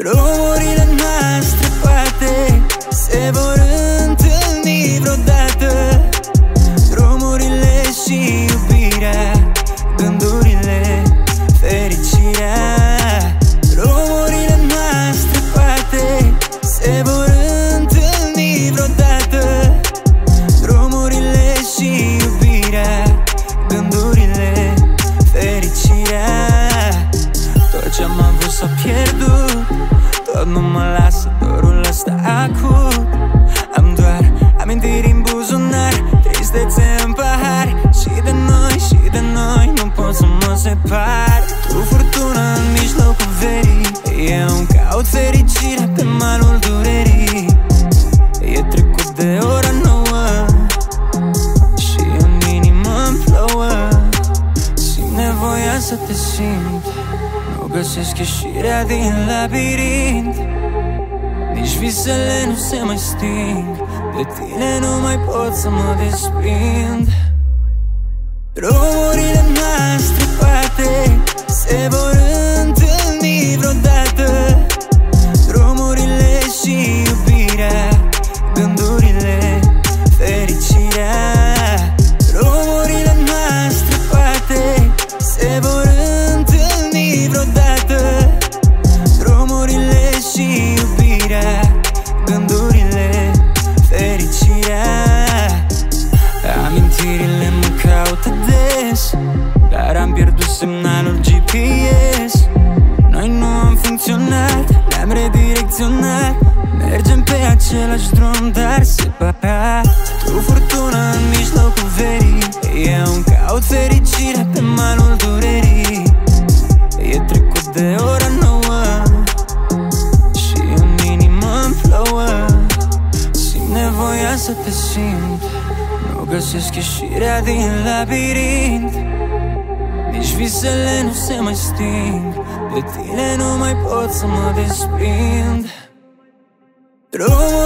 Drumurile noastre poate se vor întâlni vreodată. Drumurile și iubirea, gândurile, fericirea. Drumurile noastre poate se vor întâlni vreodată. Drumurile și iubirea, gândurile, fericirea. Tot ce-am avut s-a pierdut, tot nu mă lasă dorul ăsta acut. Am doar amintiri în buzunar, tristețe în pahar. Și de noi nu pot să mă separ. Tu furtună în mijlocul verii, eu caut fericirea pe malul durerii. E trecut de ora 9 și în inimă-mi plouă. Simt nevoia să te simt, nu găsesc ieșirea din labirint. Nici visele nu se mai sting, de tine nu mai pot să mă desprind. Drumurile noastre poate se vor întâlni vreodată. Drumurile și iubirea, gândurile, fericirea. Drumurile noastre poate se vor întâlni vreodată. Drumurile și iubirea, gândurile, fericirea. Amintirile mă caută des, dar am pierdut semnalul GPS. Noi nu am funcționat, ne-am redirecționat. Mergem pe același drum, dar separat. Tu furtună în mijlocul verii, eu caut fericirea pe malul durerii. E trecut de ora 9 și în inimă-mi plouă. Simt nevoia să te simt, nu găsesc ieșirea din labirint. Nici visele nu se mai sting, de tine nu mai pot să mă desprind. Drumul